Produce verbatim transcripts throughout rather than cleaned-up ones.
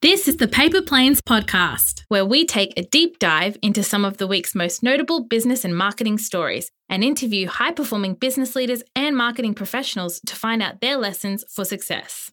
This is the Paper Planes podcast, where we take a deep dive into some of the week's most notable business and marketing stories and interview high-performing business leaders and marketing professionals to find out their lessons for success.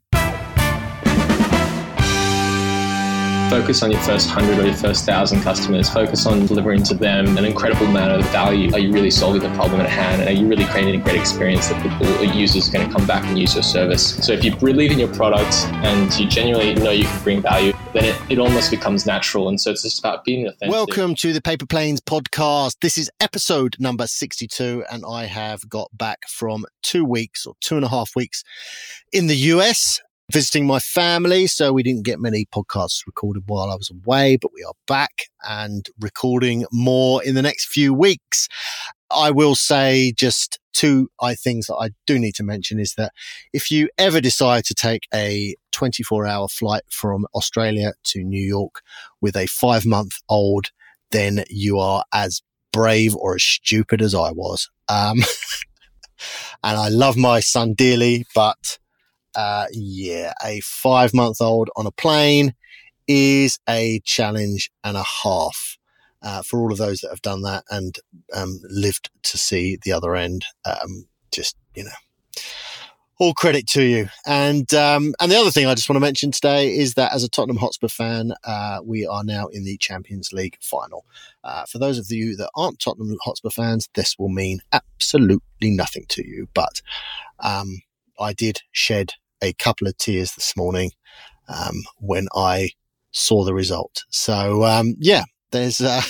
Focus on your first hundred or your first thousand customers. Focus on delivering to them an incredible amount of value. Are you really solving the problem at hand? And are you really creating a great experience that people or users are going to come back and use your service? So if you believe in your product and you genuinely know you can bring value, then it, it almost becomes natural. And so it's just about being authentic. Welcome to the Paper Planes podcast. This is episode number sixty-two, and I have got back from two weeks or two and a half weeks in the U S, visiting my family. So we didn't get many podcasts recorded while I was away, but we are back and recording more in the next few weeks. I will say just two I things that I do need to mention is that if you ever decide to take a twenty-four hour flight from Australia to New York with a five month old, then you are as brave or as stupid as I was. Um, and I love my son dearly, but Uh, yeah, a five month old on a plane is a challenge and a half, uh, for all of those that have done that and, um, lived to see the other end. Um, just, you know, all credit to you. And, um, and the other thing I just want to mention today is that as a Tottenham Hotspur fan, uh, we are now in the Champions League final. Uh, for those of you that aren't Tottenham Hotspur fans, this will mean absolutely nothing to you, but, um, I did shed a couple of tears this morning um, when I saw the result. So um, yeah, there's uh,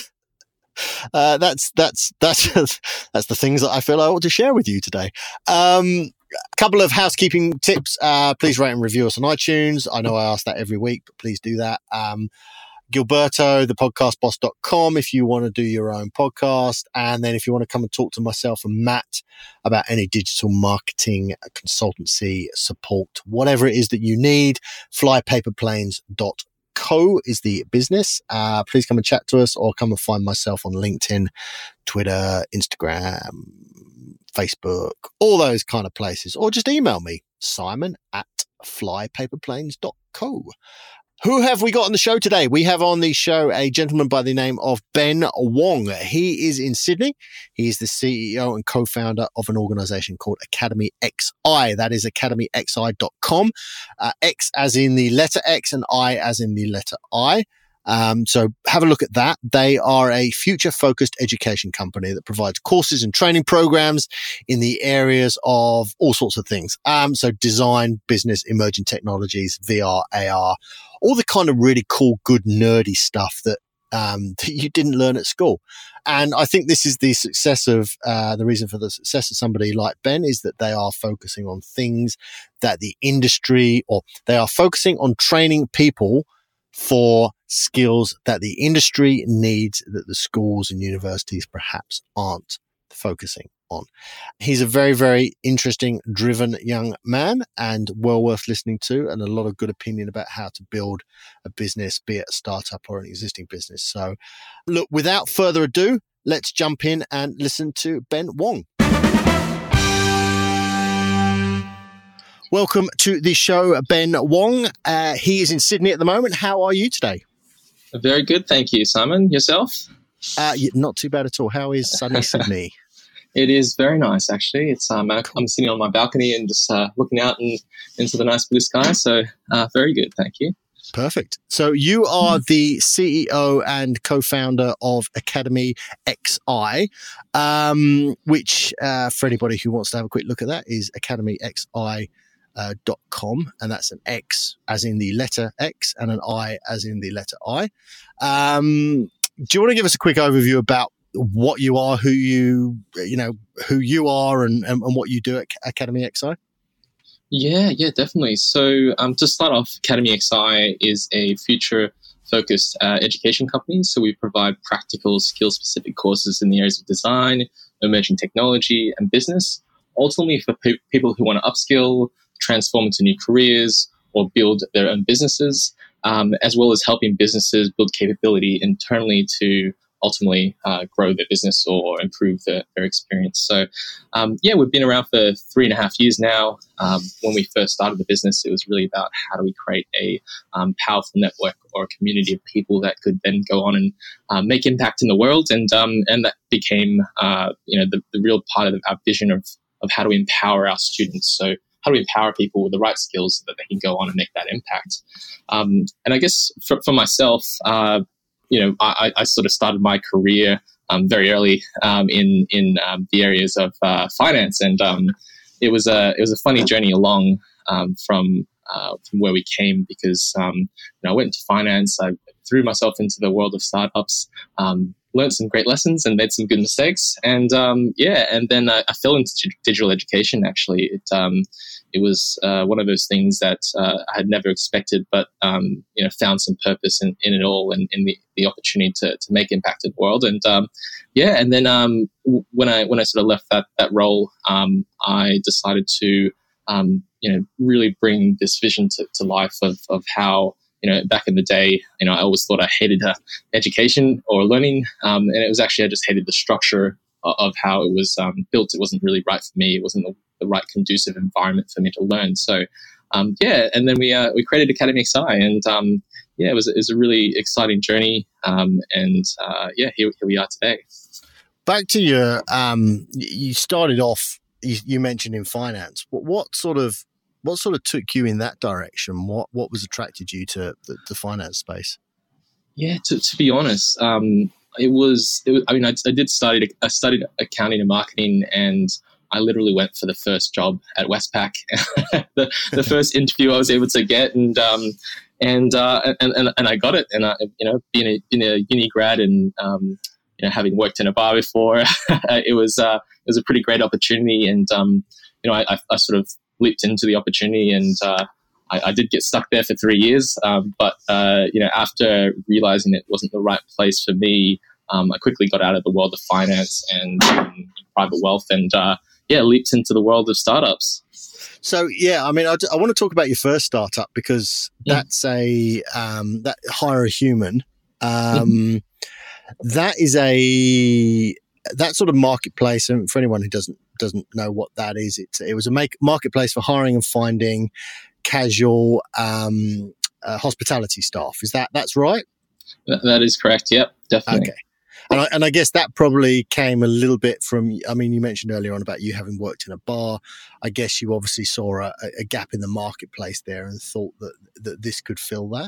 uh, that's that's that's that's the things that I feel I ought to share with you today. Um, a couple of housekeeping tips. Uh, please rate and review us on iTunes. I know I ask that every week, but please do that. Um, Gilberto, the podcast boss dot com, if you want to do your own podcast. And then if you want to come and talk to myself and Matt about any digital marketing, consultancy, support, whatever it is that you need, fly paper planes dot co is the business. Uh, please come and chat to us or come and find myself on LinkedIn, Twitter, Instagram, Facebook, all those kind of places. Or just email me, Simon at fly paper planes dot co. Who have we got on the show today? We have on the show a gentleman by the name of Ben Wong. He is in Sydney. He is the C E O and co-founder of an organization called Academy X I. That is academy x i dot com. Uh, X as in the letter X and I as in the letter I. Um, so have a look at that. They are a future-focused education company that provides courses and training programs in the areas of all sorts of things. Um, so design, business, emerging technologies, V R, A R, all the kind of really cool, good, nerdy stuff that, um, that you didn't learn at school. And I think this is the success of, uh, the reason for the success of somebody like Ben is that they are focusing on things that the industry, or they are focusing on training people for skills that the industry needs that the schools and universities perhaps aren't focusing on. He's a very, very interesting, driven young man and well worth listening to, and a lot of good opinion about how to build a business, be it a startup or an existing business. So look, without further ado, let's jump in and listen to Ben Wong. Welcome to the show, Ben Wong. Uh, he is in Sydney at the moment. How are you today? Very good, thank you, Simon. Yourself? Uh, not too bad at all. How is sunny Sydney? It is very nice, actually. It's um, I'm sitting on my balcony and just uh, looking out and into the nice blue sky. So uh, very good, thank you. Perfect. So you are the C E O and co-founder of Academy X I, um, which uh, for anybody who wants to have a quick look at that is academy x i dot com, and that's an X as in the letter X and an I as in the letter I. Um, do you want to give us a quick overview about what you are, who you, you know, who you are and, and, and what you do at Academy X I? Yeah, yeah, definitely. So um, to start off, Academy X I is a future-focused uh, education company. So we provide practical, skill-specific courses in the areas of design, emerging technology, and business, ultimately for pe- people who want to upskill, transform into new careers, or build their own businesses, um, as well as helping businesses build capability internally to ultimately uh, grow their business or improve their, their experience. So, um, yeah, we've been around for three and a half years now. Um, when we first started the business, it was really about how do we create a um, powerful network or a community of people that could then go on and uh, make impact in the world. And um, and that became, uh, you know, the, the real part of our vision of, of how do we empower our students. So how do we empower people with the right skills so that they can go on and make that impact? Um, and I guess for, for myself, uh, you know, I, I sort of started my career um, very early um, in in um, the areas of uh, finance, and um, it was a it was a funny journey along um, from uh, from where we came, because um, you know, I went into finance, I threw myself into the world of startups. Um, learned some great lessons and made some good mistakes. And um, yeah, and then I, I fell into digital education, actually. It um, it was uh, one of those things that uh, I had never expected, but um, you know, found some purpose in, in it all, and in the, the opportunity to to make impact in the world. And um, yeah, and then um, when I when I sort of left that that role, um, I decided to um, you know, really bring this vision to, to life of of how, you know, back in the day, you know, I always thought I hated uh, education or learning, um, and it was actually I just hated the structure of, of how it was um, built. It wasn't really right for me. It wasn't the, the right conducive environment for me to learn. So, um, yeah, and then we uh, we created Academy X I, and um, yeah, it was it was a really exciting journey, um, and uh, yeah, here, here we are today. Back to your, um, you started off. You, you mentioned in finance. What, what sort of What sort of took you in that direction? What what was attracted you to the, the finance space? Yeah, to, to be honest, um, it, was, it was. I mean, I, I did study. I studied accounting and marketing, and I literally went for the first job at Westpac. the the first interview I was able to get, and um, and, uh, and and and I got it. And I, you know, being a being a uni grad, and um, you know, having worked in a bar before, it was uh, it was a pretty great opportunity. And um, you know, I, I, I sort of leaped into the opportunity, and uh, I, I did get stuck there for three years. Um, but uh, you know, after realizing it wasn't the right place for me, um, I quickly got out of the world of finance and um, private wealth, and uh, yeah, leaped into the world of startups. So yeah, I mean, I, I want to talk about your first startup, because yeah. that's a um, that Hire a Human. Um, that is a that sort of marketplace, and for anyone who doesn't doesn't know what that is, it it was a make, marketplace for hiring and finding casual um, uh, hospitality staff. Is that that's right? That, that is correct. Yep, definitely. Okay. And I, and I guess that probably came a little bit from, I mean, you mentioned earlier on about you having worked in a bar. I guess you obviously saw a, a gap in the marketplace there and thought that, that this could fill that.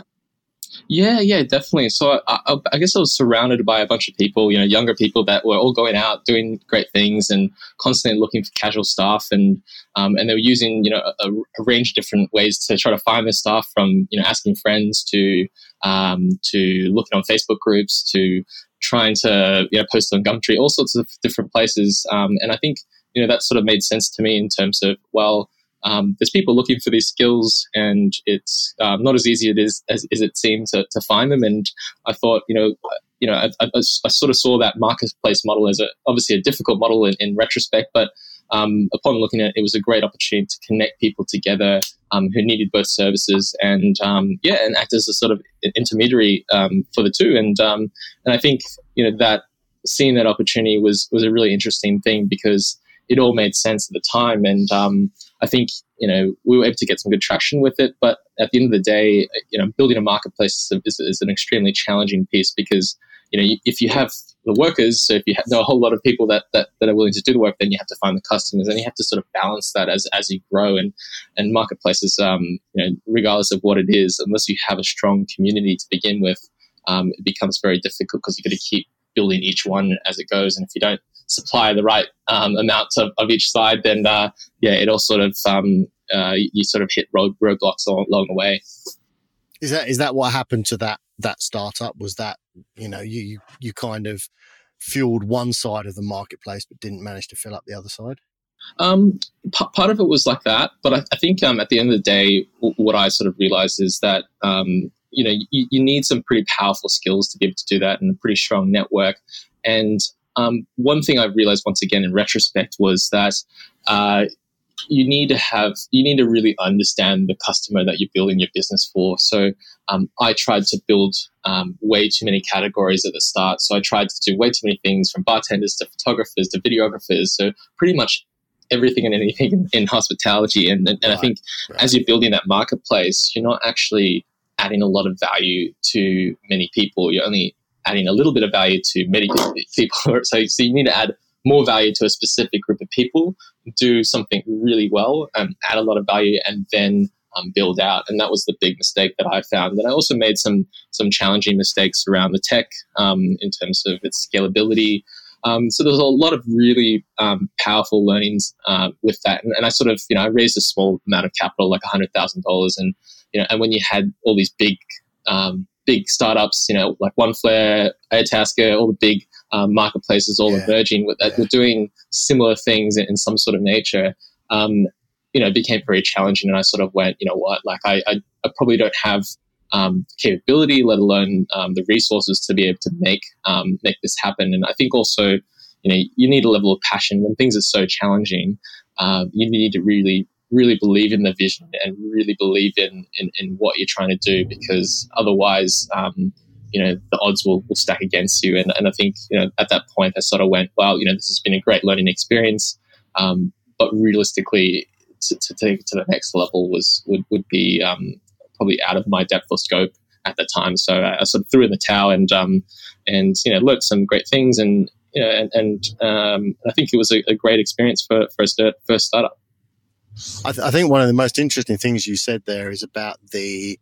Yeah, yeah, definitely. So I, I, I guess I was surrounded by a bunch of people, you know, younger people that were all going out doing great things and constantly looking for casual staff, and um, and they were using, you know, a, a range of different ways to try to find their staff, from, you know, asking friends to um, to looking on Facebook groups to trying to, you know, post on Gumtree, all sorts of different places. Um, and I think, you know, that sort of made sense to me in terms of, well, Um, there's people looking for these skills, and it's um, not as easy it is, as, as it seems to, to find them. And I thought, you know, you know, I, I, I sort of saw that marketplace model as a, obviously a difficult model in, in retrospect, but um, upon looking at it, it was a great opportunity to connect people together um, who needed both services, and um, yeah, and act as a sort of intermediary um, for the two. And um, and I think, you know, that seeing that opportunity was was a really interesting thing, because it all made sense at the time. And um, I think, you know, we were able to get some good traction with it. But at the end of the day, you know, building a marketplace is, is an extremely challenging piece, because, you know, if you have the workers, so if you have, know a whole lot of people that, that, that are willing to do the work, then you have to find the customers, and you have to sort of balance that as, as you grow. And, and marketplaces, um, you know, regardless of what it is, unless you have a strong community to begin with, um, it becomes very difficult, because you've got to keep building each one as it goes. And if you don't supply the right um, amount of, of each side, then uh, yeah, it all sort of um, uh, you sort of hit road roadblocks along, along the way. Is that is that what happened to that that startup? Was that, you know, you you kind of fueled one side of the marketplace but didn't manage to fill up the other side? Um, p- part of it was like that, but I, I think um, at the end of the day, w- what I sort of realized is that um, you know, you, you need some pretty powerful skills to be able to do that, and a pretty strong network. And Um, one thing I realized once again in retrospect was that uh, you need to have, you need to really understand the customer that you're building your business for. So um, I tried to build um, way too many categories at the start. So I tried to do way too many things, from bartenders to photographers to videographers. So pretty much everything and anything in, in hospitality. And, and, and right, I think right. as you're building that marketplace, you're not actually adding a lot of value to many people. You're only adding a little bit of value to many people. So, so you need to add more value to a specific group of people, do something really well, and add a lot of value, and then um, build out. And that was the big mistake that I found. And I also made some some challenging mistakes around the tech um, in terms of its scalability. Um, so there's a lot of really um, powerful learnings uh, with that. And, and I sort of, you know, I raised a small amount of capital, like one hundred thousand dollars. And, you know, and when you had all these big, um, big startups, you know, like OneFlare, Airtasker, all the big um, marketplaces all yeah. emerging with that, yeah. were doing similar things in, in some sort of nature, um, you know, it became very challenging. And I sort of went, you know what, like I, I, I probably don't have Um, capability, let alone um, the resources to be able to make um, make this happen. And I think also, you know, you need a level of passion when things are so challenging. Uh, you need to really, really believe in the vision and really believe in in, in what you're trying to do, because otherwise, um, you know, the odds will, will stack against you. And and I think, you know, at that point, I sort of went, well, you know, this has been a great learning experience, um, but realistically, to, to take it to the next level was would would be um, probably out of my depth or scope at the time. So I, I sort of threw in the towel and, um, and, you know, learned some great things. And, you know, and, and um, I think it was a, a great experience for, for a start, first startup. I, th- I think one of the most interesting things you said there is about the,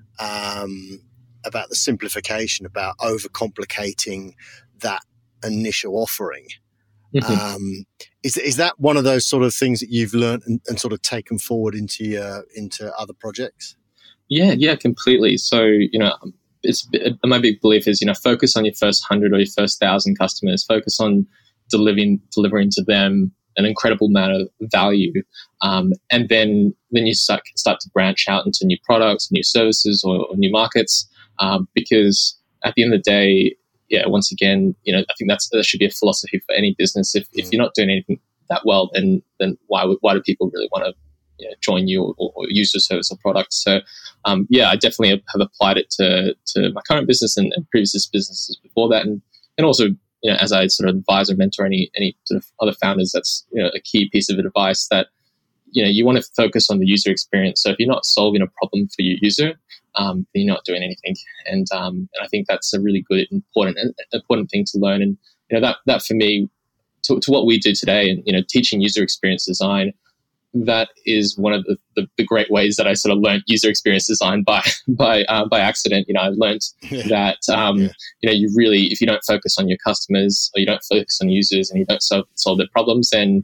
um, about the simplification, about overcomplicating that initial offering. Mm-hmm. Um, is, is that one of those sort of things that you've learned and, and sort of taken forward into your, into other projects? Yeah, yeah, completely. So, you know, it's my big belief is, you know, focus on your first hundred or your first thousand customers. Focus on delivering delivering to them an incredible amount of value, um, and then then you start start to branch out into new products, new services, or, or new markets. Um, because at the end of the day, yeah, once again, you know, I think that's that should be a philosophy for any business. If if you're not doing anything that well, then then why would why do people really want to, you know, join you or, or use your service or product? So, um, yeah, I definitely have, have applied it to to my current business and, and previous businesses before that, and and also, you know, as I sort of advise or mentor any any sort of other founders, that's, you know, a key piece of advice that, you know, you want to focus on the user experience. So if you're not solving a problem for your user, um, then you're not doing anything. And um, and I think that's a really good, important important thing to learn. And, you know, that that for me, to, to what we do today, and, you know, teaching user experience design, that is one of the, the, the great ways that I sort of learned user experience design by by uh, by accident. You know, I learned yeah. that um, yeah. you know, you really, if you don't focus on your customers, or you don't focus on users, and you don't solve, solve their problems, then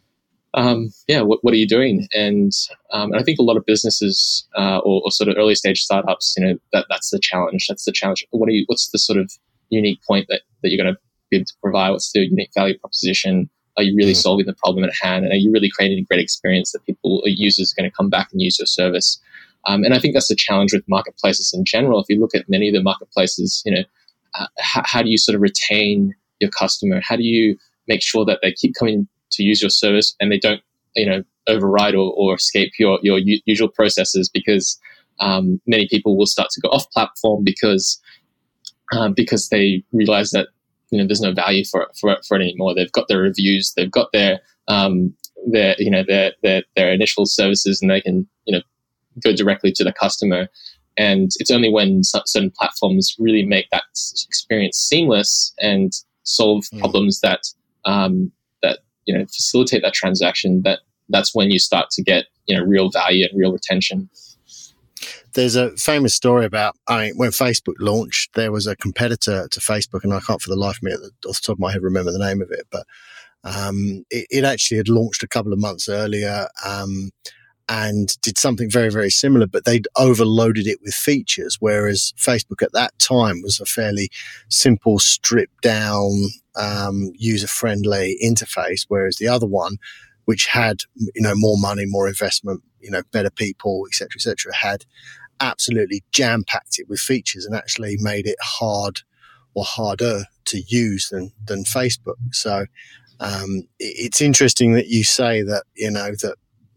um, yeah, what, what are you doing? And, um, and I think a lot of businesses uh, or, or sort of early stage startups, you know, that that's the challenge. That's the challenge. What are you? What's the sort of unique point that, that you're going to be able to provide? What's the unique value proposition? Are you really mm. solving the problem at hand? And are you really creating a great experience that people or users are going to come back and use your service? Um, and I think that's the challenge with marketplaces in general. If you look at many of the marketplaces, you know, uh, how, how do you sort of retain your customer? How do you make sure that they keep coming to use your service and they don't, you know, override or, or escape your, your u- usual processes? Because um, many people will start to go off platform because um, because they realize that, you know, there's no value for for for it anymore. They've got their reviews, they've got their um their you know their their their initial services, and they can, you know, go directly to the customer. And it's only when certain platforms really make that experience seamless and solve mm. problems that um that you know facilitate that transaction, that that's when you start to get, you know, real value and real retention. There's a famous story about, I mean, when Facebook launched, there was a competitor to Facebook, and I can't for the life of me off the top of my head remember the name of it, but um, it, it actually had launched a couple of months earlier um, and did something very, very similar, but they'd overloaded it with features, whereas Facebook at that time was a fairly simple, stripped down, um, user-friendly interface, whereas the other one, which had, you know, more money, more investment, you know, better people, et cetera, et cetera, had absolutely jam-packed it with features and actually made it hard or harder to use than than Facebook. So um, it, it's interesting that you say that, you know, that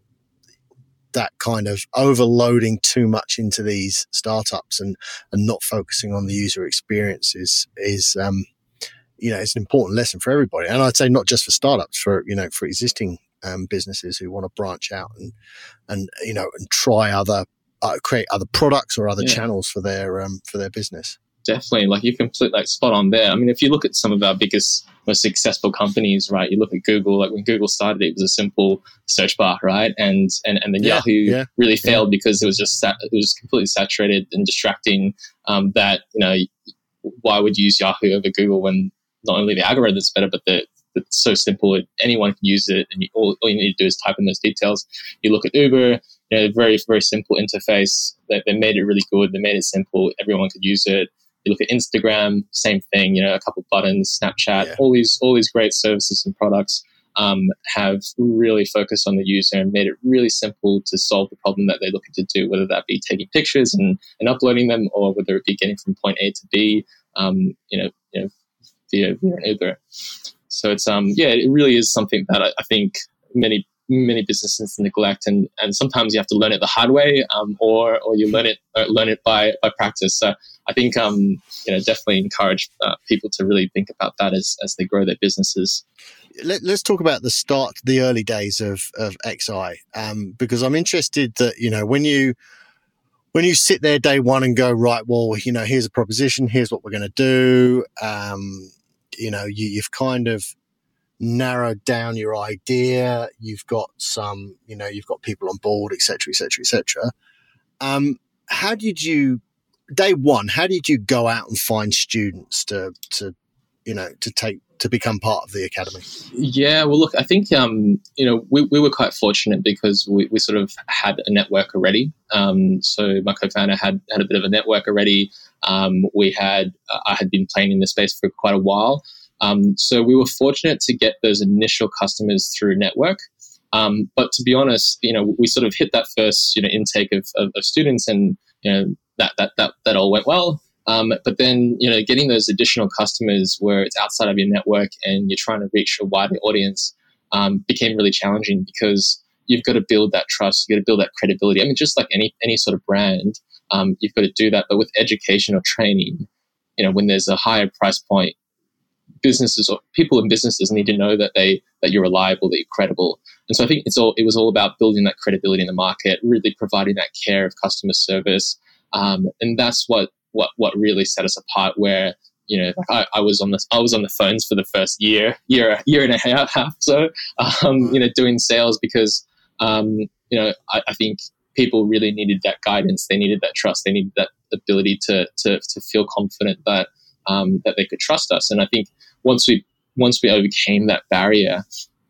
that kind of overloading too much into these startups and, and not focusing on the user experience is, is, um, you know, it's an important lesson for everybody. And I'd say not just for startups, for, you know, for existing um, businesses who want to branch out and, and, you know, and try other, uh, create other products or other yeah. channels for their, um, for their business. Definitely. Like you complete like spot on there. I mean, if you look at some of our biggest, most successful companies, right, you look at Google, like when Google started, it was a simple search bar, right? And, and, and then yeah, Yahoo yeah. really failed yeah. because it was just, sat, it was completely saturated and distracting, um, that, you know, why would you use Yahoo over Google when not only the algorithm's better, but the, it's so simple. Anyone can use it, and you, all, all you need to do is type in those details. You look at Uber, you know, very, very simple interface. They, they made it really good. They made it simple. Everyone could use it. You look at Instagram, same thing. You know, a couple of buttons. Snapchat, yeah. all these, all these great services and products um, have really focused on the user and made it really simple to solve the problem that they're looking to do. Whether that be taking pictures and, and uploading them, or whether it be getting from point A to B. Um, you know, you know, via, via an Uber. So it's um yeah, it really is something that I, I think many many businesses neglect, and, and sometimes you have to learn it the hard way, um, or or you learn it uh, learn it by, by practice. So I think um you know definitely encourage uh, people to really think about that as as they grow their businesses. Let, let's talk about the start, the early days of of X I, um, because I'm interested that you know when you. When you sit there day one and go, right, well, you know, here's a proposition, here's what we're going to do. Um, you know, you, you've kind of narrowed down your idea. You've got some, you know, you've got people on board, et cetera, et cetera, et cetera. Um, how did you, day one, how did you go out and find students to, to, you know, to take, to become part of the academy? Yeah, well, look, I think, um, you know, we, we were quite fortunate because we, we sort of had a network already. Um, so my co-founder had, had a bit of a network already. Um, we had, uh, I had been playing in the space for quite a while. Um, so we were fortunate to get those initial customers through network. Um, but to be honest, you know, we sort of hit that first, you know, intake of, of, of students, and, you know, that, that, that, that all went well. Um, but then, you know, getting those additional customers where it's outside of your network and you're trying to reach a wider audience um, became really challenging, because you've got to build that trust. You've got to build that credibility. I mean, just like any any sort of brand, um, you've got to do that. But with education or training, you know, when there's a higher price point, businesses or people in businesses need to know that they that you're reliable, that you're credible. And so I think it's all it was all about building that credibility in the market, really providing that care of customer service, um, and that's what. what what really set us apart, where, you know, like I, I was on the I was on the phones for the first year, year, year and a half, half so, um, you know, doing sales, because, um, you know, I, I think people really needed that guidance. They needed that trust. They needed that ability to, to, to feel confident that, um, that they could trust us. And I think once we, once we overcame that barrier,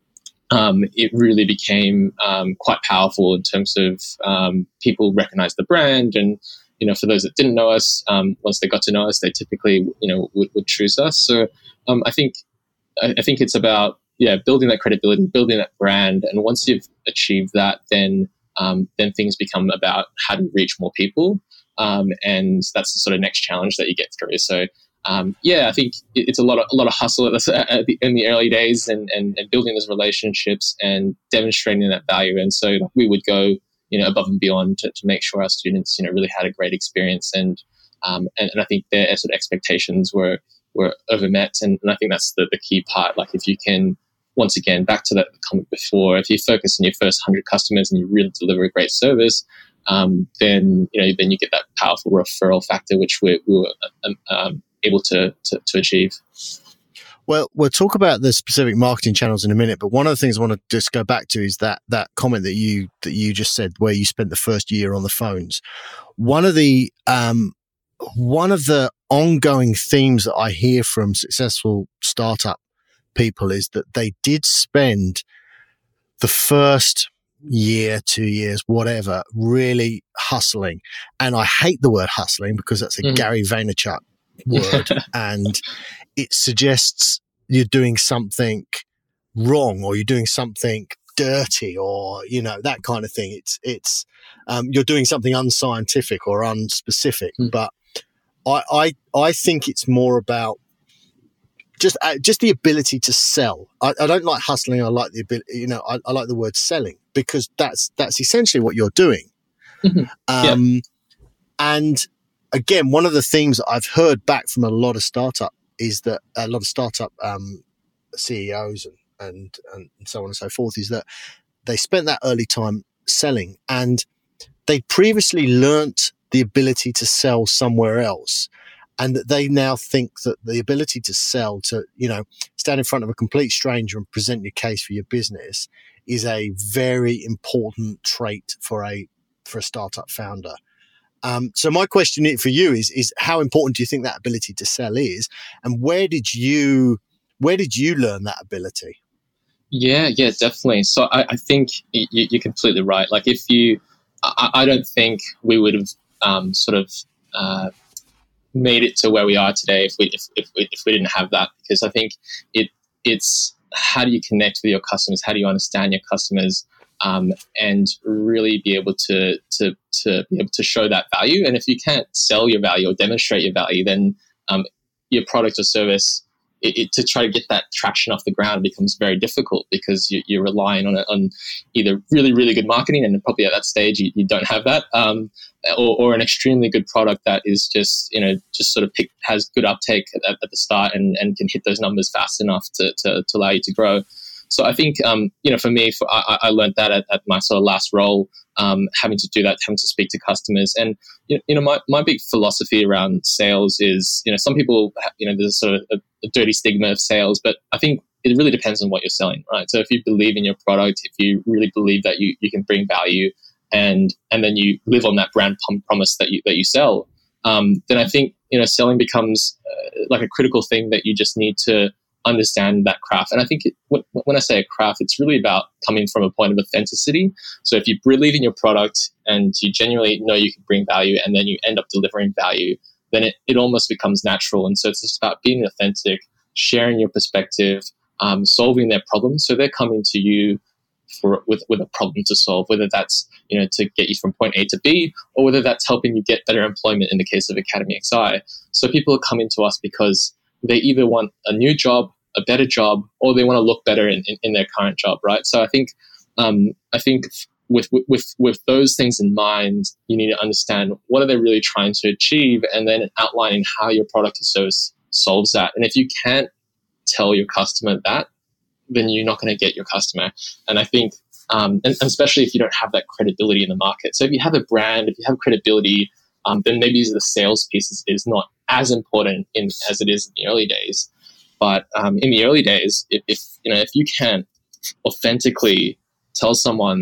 um, it really became, um, quite powerful in terms of, um, people recognize the brand. And, you know, for those that didn't know us, um, once they got to know us, they typically, you know, would, would choose us. So um, I think I, I think it's about, yeah, building that credibility, building that brand. And once you've achieved that, then um, then things become about how to reach more people. Um, and that's the sort of next challenge that you get through. So um, yeah, I think it, it's a lot of a lot of hustle at the, at the, in the early days, and, and, and building those relationships and demonstrating that value. And so we would go, you know, above and beyond to, to make sure our students, you know, really had a great experience. And um, and, and I think their sort of expectations were were overmet. And, and I think that's the, the key part. Like if you can, once again, back to that comment before, if you focus on your first one hundred customers and you really deliver a great service, um, then, you know, then you get that powerful referral factor, which we, we were um, um, able to, to, to achieve. Well, we'll talk about the specific marketing channels in a minute, but one of the things I want to just go back to is that that comment that you that you just said, where you spent the first year on the phones. One of the um, one of the ongoing themes that I hear from successful startup people is that they did spend the first year, two years, whatever, really hustling. And I hate the word hustling because that's a mm. Gary Vaynerchuk word, and it suggests you're doing something wrong, or you're doing something dirty, or, you know, that kind of thing. It's, it's, um, you're doing something unscientific or unspecific, mm. but I, I, I think it's more about just, uh, just the ability to sell. I, I don't like hustling. I like the ability, you know, I, I like the word selling. because that's that's essentially what you're doing. Mm-hmm. Um, yeah. And again, one of the themes that I've heard back from a lot of startup is that a lot of startup um, C E Os and, and and so on and so forth is that they spent that early time selling, and they previously learnt the ability to sell somewhere else, and that they now think that the ability to sell, to, you know, stand in front of a complete stranger and present your case for your business is a very important trait for a for a startup founder. Um, so my question for you is is how important do you think that ability to sell is, and where did you where did you learn that ability? Yeah, yeah, definitely. So I, I think you, you're completely right. Like if you, I, I don't think we would have um, sort of uh, made it to where we are today if we if, if we if we didn't have that. Because I think it it's how do you connect with your customers? How do you understand your customers? Um, and really be able to to to be able to show that value. And if you can't sell your value or demonstrate your value, then um, your product or service, it, it, to try to get that traction off the ground becomes very difficult, because you, you're relying on it, on either really really good marketing, and probably at that stage you, you don't have that, um, or, or an extremely good product that is just you know just sort of pick, has good uptake at, at the start and, and can hit those numbers fast enough to to, to allow you to grow. So I think, um, you know, for me, for, I, I learned that at, at my sort of last role, um, having to do that, having to speak to customers. And, you know, my, my big philosophy around sales is, you know, some people, you know, there's sort of a, a dirty stigma of sales, but I think it really depends on what you're selling, right? So if you believe in your product, if you really believe that you, you can bring value, and and then you live on that brand promise that you that you sell, um, then I think, you know, selling becomes uh, like a critical thing that you just need to understand that craft. And I think it, when I say a craft, it's really about coming from a point of authenticity. So if you believe in your product and you genuinely know you can bring value, and then you end up delivering value, then it, it almost becomes natural. And so it's just about being authentic, sharing your perspective, um, solving their problems. So they're coming to you for with, with a problem to solve, whether that's, you know, to get you from point A to B, or whether that's helping you get better employment in the case of Academy X I. So people are coming to us because they either want a new job, a better job, or they want to look better in, in, in their current job, right? So I think, um, I think with, with with those things in mind, you need to understand what are they really trying to achieve, and then outlining how your product or service solves that. And if you can't tell your customer that, then you're not going to get your customer. And I think, um, and, and especially if you don't have that credibility in the market. So if you have a brand, if you have credibility, um, then maybe the sales piece is, is not as important in as it is in the early days. But um, in the early days, if, if you know if you can't authentically tell someone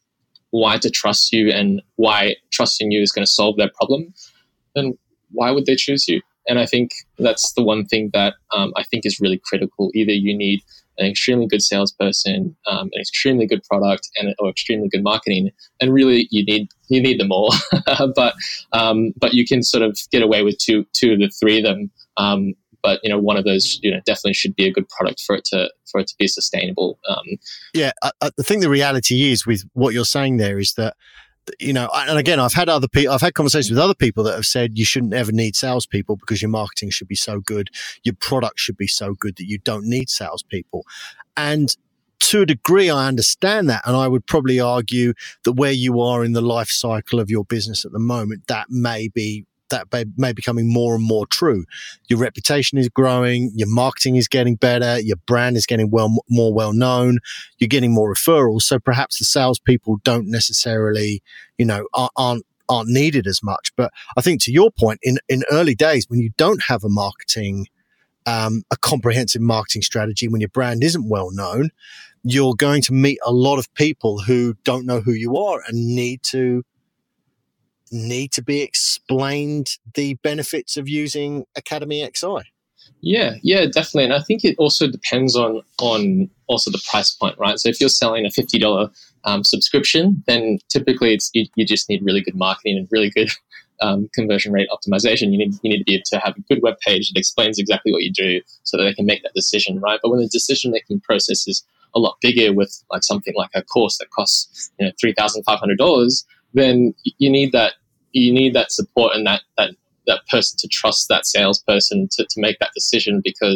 why to trust you and why trusting you is going to solve their problem, then why would they choose you? And I think that's the one thing that um, I think is really critical. Either you need an extremely good salesperson, um, an extremely good product, and or extremely good marketing, and really you need you need them all. but um, but you can sort of get away with two two of the three of them. Um, but you know, one of those, you know, definitely should be a good product for it to for it to be sustainable. Um, yeah, I, I think the reality is with what you're saying there is that, you know, and again, I've had other people, I've had conversations with other people that have said you shouldn't ever need salespeople because your marketing should be so good, your product should be so good that you don't need salespeople. And to a degree, I understand that. And I would probably argue that where you are in the life cycle of your business at the moment, that may be that may be becoming more and more true. Your reputation is growing, your marketing is getting better, your brand is getting well more well known, you're getting more referrals. So perhaps the salespeople don't necessarily, you know, aren't aren't needed as much. But I think to your point, in in early days when you don't have a marketing, um, a comprehensive marketing strategy, when your brand isn't well known, you're going to meet a lot of people who don't know who you are and need to. need to be explained the benefits of using Academy X I. Yeah, yeah, definitely. And I think it also depends on on also the price point, right? So if you're selling a fifty dollars um, subscription, then typically it's you, you just need really good marketing and really good um, conversion rate optimization. You need you need to be able to have a good web page that explains exactly what you do so that they can make that decision, right? But when the decision-making process is a lot bigger with like something like a course that costs, you know, three thousand five hundred dollars, then you need that you need that support and that that that person to trust that salesperson to, to make that decision, because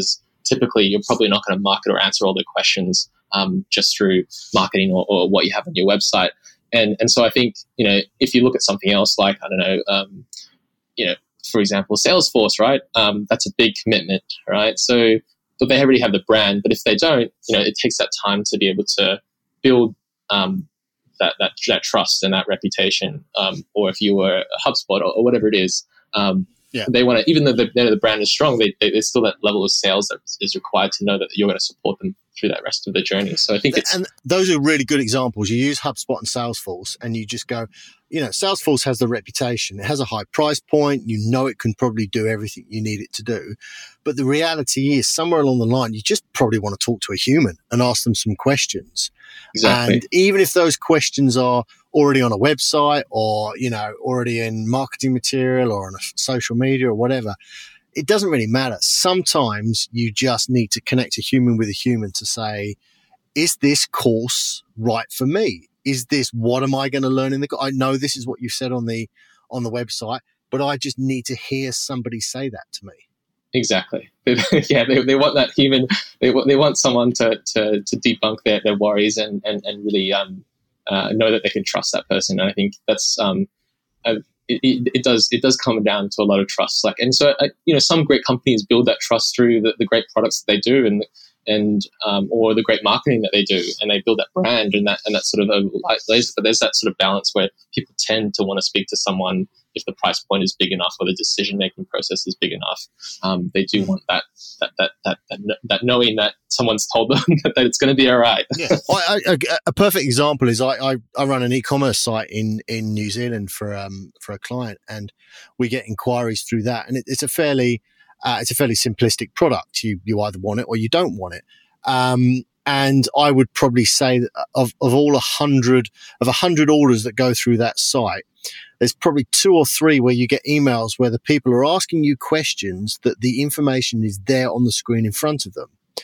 typically you're probably not going to market or answer all the questions um, just through marketing or, or what you have on your website. And and so I think, you know, if you look at something else like, I don't know, um, you know, for example, Salesforce, right? Um, that's a big commitment, right? So, but they already have the brand, but if they don't, you know, it takes that time to be able to build um, that, that that trust and that reputation. Um, or if you were a HubSpot or, or whatever it is, um, yeah. they want to, even though the, the brand is strong, they, they, there's still that level of sales that is required to know that you're going to support them through that rest of the journey. So I think it's... And those are really good examples. You use HubSpot and Salesforce and you just go, you know, Salesforce has the reputation. It has a high price point. You know it can probably do everything you need it to do. But the reality is somewhere along the line, you just probably want to talk to a human and ask them some questions. Exactly. And even if those questions are already on a website or, you know, already in marketing material or on a social media or whatever, it doesn't really matter. Sometimes you just need to connect a human with a human to say, is this course right for me? Is this, what am I going to learn in the, I know this is what you've said on the, on the website, but I just need to hear somebody say that to me. Exactly. yeah. They, they want that human, they want, they want someone to, to, to debunk their, their worries and, and, and really, um, uh, know that they can trust that person. And I think that's, um, uh, It, it, it does it does come down to a lot of trust. Like, and so uh, you know, some great companies build that trust through the, the great products that they do, and and um, or the great marketing that they do, and they build that brand and that and that sort of a light laser. But there's that sort of balance where people tend to want to speak to someone if the price point is big enough or the decision making process is big enough. Um, they do want that that that that that, that knowing that someone's told them that, that it's going to be all right. Yeah, I, I, a perfect example is I, I, I run an e-commerce site in, in New Zealand for um for a client, and we get inquiries through that, and it, it's a fairly uh, it's a fairly simplistic product. You you either want it or you don't want it. Um, and I would probably say that of of all a hundred of a hundred orders that go through that site, there's probably two or three where you get emails where the people are asking you questions that the information is there on the screen in front of them,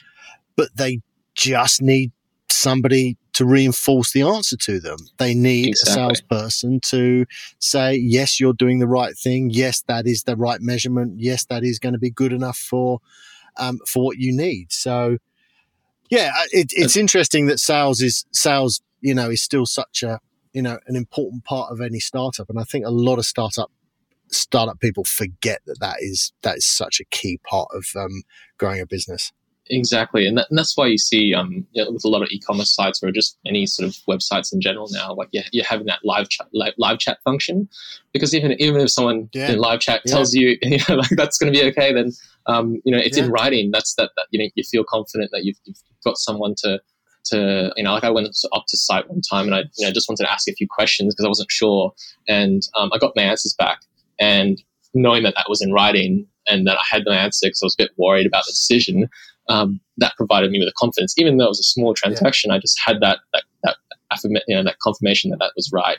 but they just need somebody to reinforce the answer to them. They need exactly. a salesperson to say, yes, you're doing the right thing. Yes, that is the right measurement. Yes, that is going to be good enough for, um, for what you need. So yeah, it, it's interesting that sales is sales, you know, is still such a, you know, an important part of any startup. And I think a lot of startup startup people forget that that is, that is such a key part of um, growing a business. Exactly. And, that, and that's why you see um, you know, with a lot of e-commerce sites or just any sort of websites in general now, like you're, you're having that live chat, live, live chat function, because even even if someone yeah. in live chat tells yeah. you, you know, like that's going to be okay, then, um, you know, it's yeah. in writing. That's that, that, you know, you feel confident that you've, you've got someone to, to, you know, like I went up to site one time and I, you know, just wanted to ask a few questions because I wasn't sure. And um, I got my answers back, and knowing that that was in writing and that I had my answer because I was a bit worried about the decision, Um, that provided me with a confidence. Even though it was a small transaction, yeah. I just had that that that affirm- you know, that confirmation that that was right.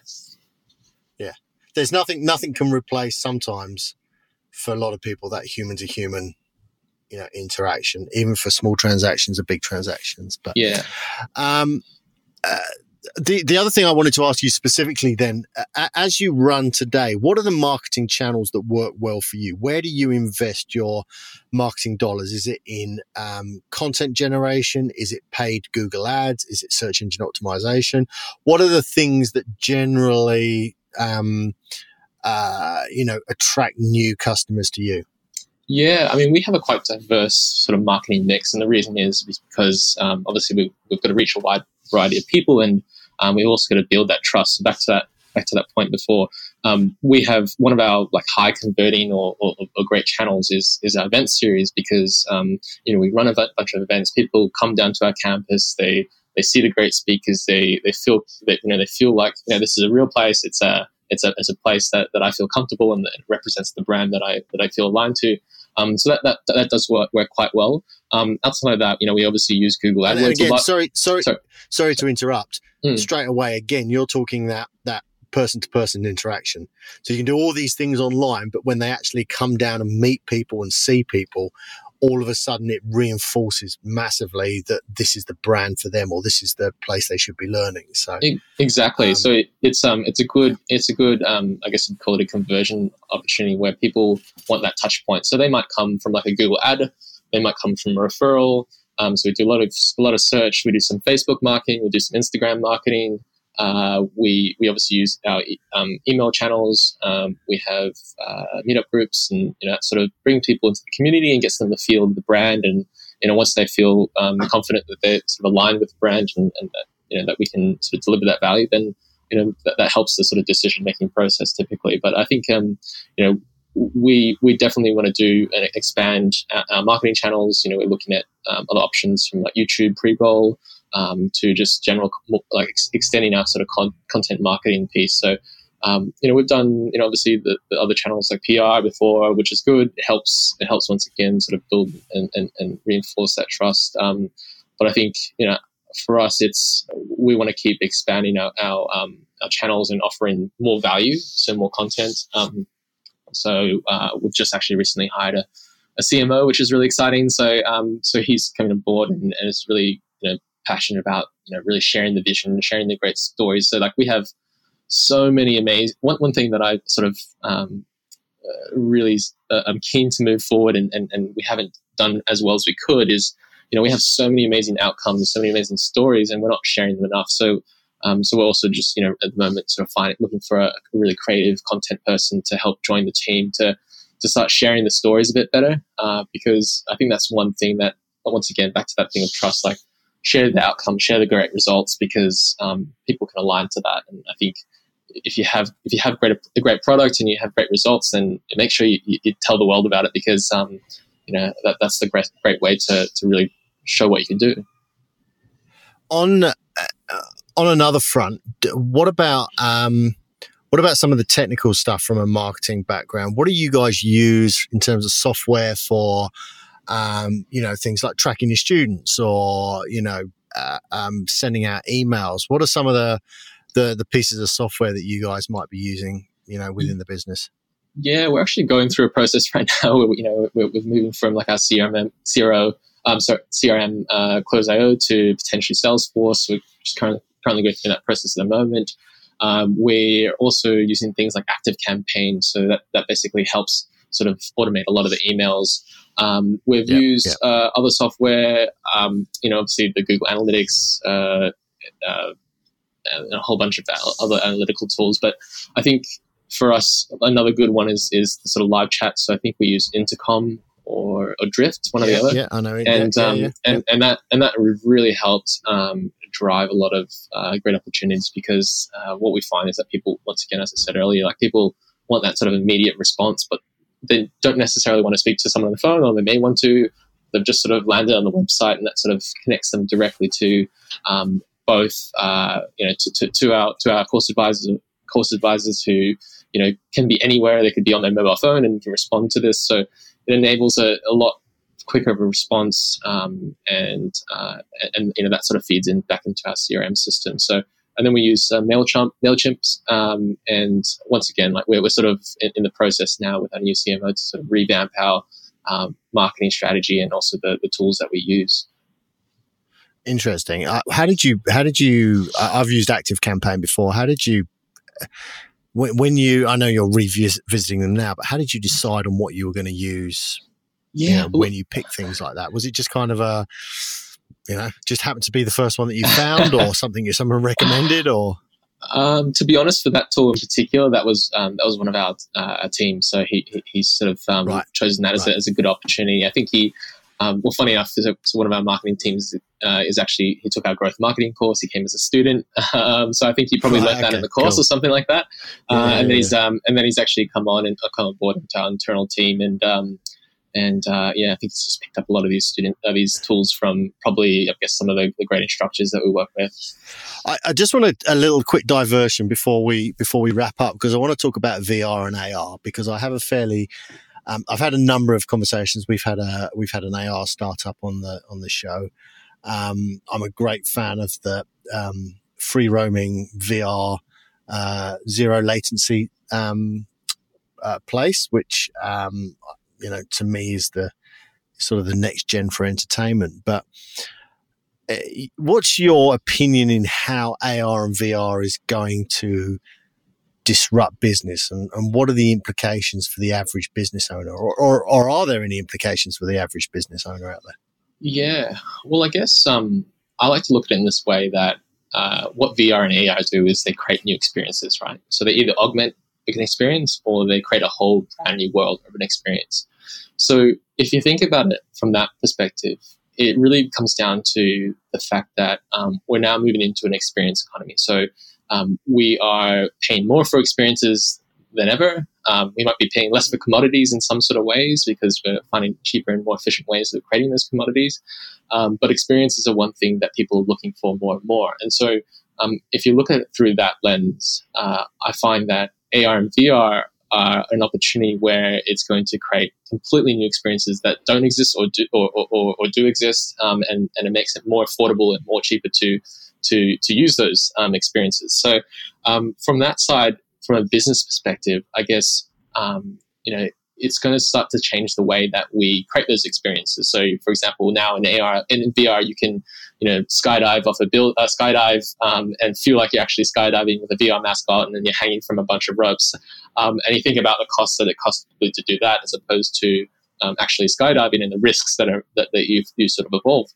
Yeah, there's nothing nothing can replace sometimes for a lot of people that human to human, you know, interaction, even for small transactions or big transactions. But yeah, um, uh, the the other thing I wanted to ask you specifically then, uh, as you run today, what are the marketing channels that work well for you? Where do you invest your marketing dollars? Is it in um, content generation? Is it paid Google ads? Is it search engine optimization? What are the things that generally, um, uh, you know, attract new customers to you? Yeah, I mean, we have a quite diverse sort of marketing mix, and the reason is because um, obviously we've, we've got to reach a wide variety of people, and um, we've also got to build that trust. So back to that, back to that point before, um, we have one of our like high converting or, or, or great channels is is our event series, because um, you know, we run a bunch of events. People come down to our campus, they they see the great speakers, they they feel that, you know, they feel like, you know, this is a real place. It's a it's a it's a place that, that I feel comfortable and that it represents the brand that I that I feel aligned to. Um, so that, that that does work work quite well. Um, outside of that, you know, we obviously use Google AdWords. And again, a lot. sorry, sorry, sorry, sorry to interrupt. Mm. Straight away, again, you're talking that that person to person interaction. So you can do all these things online, but when they actually come down and meet people and see people, all of a sudden it reinforces massively that this is the brand for them, or this is the place they should be learning. So exactly. Um, so it, it's um it's a good it's a good um I guess you'd call it a conversion opportunity where people want that touch point. So they might come from like a Google ad they might come from a referral. Um, so we do a lot of a lot of search. We do some Facebook marketing. We do some Instagram marketing. Uh, we we obviously use our um, email channels. Um, we have uh, meetup groups, and you know, that sort of bring people into the community and gets them to feel the brand. And you know, once they feel um, confident that they're sort of aligned with the brand and, and that you know that we can sort of deliver that value, then you know that, that helps the sort of decision making process typically. But I think um, you know. We we definitely want to do and expand our, our marketing channels. You know, we're looking at um, other options from like YouTube pre-roll um, to just general like ex- extending our sort of con- content marketing piece. So, um, you know, we've done you know obviously the, the other channels like P R before, which is good. It helps it helps once again sort of build and, and, and reinforce that trust. Um, but I think you know for us, it's we want to keep expanding our our, um, our channels and offering more value, so more content. Um, So uh, we've just actually recently hired a, a C M O, which is really exciting. So um, so he's coming on board and, and is really you know passionate about you know really sharing the vision, sharing the great stories. So like we have so many amazing. One one thing that I sort of um, uh, really uh, I'm keen to move forward and, and and we haven't done as well as we could is you know we have so many amazing outcomes, so many amazing stories, and we're not sharing them enough. So. Um, so we're also just, you know, at the moment sort of find, looking for a, a really creative content person to help join the team to to start sharing the stories a bit better uh, because I think that's one thing that, once again, back to that thing of trust, like share the outcome, share the great results because um, people can align to that. And I think if you have if you have great, a great product and you have great results, then make sure you, you tell the world about it because, um, you know, that, that's the great, great way to, to really show what you can do. On... Uh, On another front, what about um, what about some of the technical stuff from a marketing background? What do you guys use in terms of software for, um, you know, things like tracking your students or you know, uh, um, sending out emails? What are some of the, the the pieces of software that you guys might be using, you know, within the business? Yeah, we're actually going through a process right now. Where, you know, we're, we're moving from like our C R M, C R O, um, sorry, C R M uh, Close dot I O to potentially Salesforce. We're just currently currently going through that process at the moment. Um, we're also using things like ActiveCampaign, so that, that basically helps sort of automate a lot of the emails. Um, we've yep, used yep. Uh, other software, um, you know, obviously the Google Analytics, uh, uh, and a whole bunch of other analytical tools. But I think for us, another good one is is the sort of live chat. So I think we use Intercom or, or Drift, one yeah, or the other. Yeah, I know. And yeah, um, yeah, yeah. and and that and that really helped um, drive a lot of uh, great opportunities because uh, what we find is that people, once again, as I said earlier, like people want that sort of immediate response, but they don't necessarily want to speak to someone on the phone, or they may want to. They've just sort of landed on the website, and that sort of connects them directly to um, both, uh, you know, to, to, to our to our course advisors, course advisors who, you know, can be anywhere. They could be on their mobile phone and can respond to this. So it enables a, a lot quicker of a response, um, and uh, and you know that sort of feeds in back into our C R M system. So and then we use uh, Mailchimp, Mailchimp, um, and once again, like we're, we're sort of in, in the process now with our new C M O to sort of revamp our um, marketing strategy and also the, the tools that we use. Interesting. Uh, how did you? How did you? Uh, I've used ActiveCampaign before. How did you? When, when you, I know you're revisiting them now, but how did you decide on what you were going to use? Yeah, you know, when you pick things like that, was it just kind of a, you know, just happened to be the first one that you found, or something you someone recommended, or? Um, to be honest, for that tool in particular, that was um, that was one of our uh, our team. So he he, he sort of um, right. chosen that as, right. a, as a good opportunity. I think he. Um, well, funny enough, so one of our marketing teams uh, is actually, he took our growth marketing course. He came as a student. Um, so I think he probably right, learned okay, that in the course cool. or something like that. Uh, yeah, and yeah, then yeah. he's, um, and then he's actually come on and uh, come on board into our internal team. And, um, and, uh, yeah, I think he's just picked up a lot of these student, uh, these tools from probably, I guess, some of the, the great instructors that we work with. I, I just want a, a little quick diversion before we, before we wrap up, because I want to talk about V R and A R, because I have a fairly, Um, I've had a number of conversations. We've had a we've had an A R startup on the on the show. Um, I'm a great fan of the um, free roaming V R uh, zero latency um, uh, place, which um, you know to me is the sort of the next gen for entertainment. But uh, what's your opinion in how A R and V R is going to disrupt business, and, and what are the implications for the average business owner, or, or, or are there any implications for the average business owner out there? Yeah, well, I guess um, I like to look at it in this way that uh, what V R and A R do is they create new experiences, right? So they either augment an experience or they create a whole brand new world of an experience. So if you think about it from that perspective, it really comes down to the fact that um, we're now moving into an experience economy. So um, we are paying more for experiences than ever. Um, we might be paying less for commodities in some sort of ways because we're finding cheaper and more efficient ways of creating those commodities. Um, but experiences are one thing that people are looking for more and more. And so um, if you look at it through that lens, uh, I find that A R and V R are an opportunity where it's going to create completely new experiences that don't exist or do, or, or, or do exist, um, and, and it makes it more affordable and more cheaper to to to use those um, experiences. So um, from that side, from a business perspective, I guess um, you know it's going to start to change the way that we create those experiences. So, for example, now in A R and in V R, you can you know skydive off a build, uh, skydive um, and feel like you're actually skydiving with a V R mask on, and then you're hanging from a bunch of ropes. Um, and you think about the costs that it costs to do that, as opposed to um, actually skydiving and the risks that are that, that you've you sort of evolved.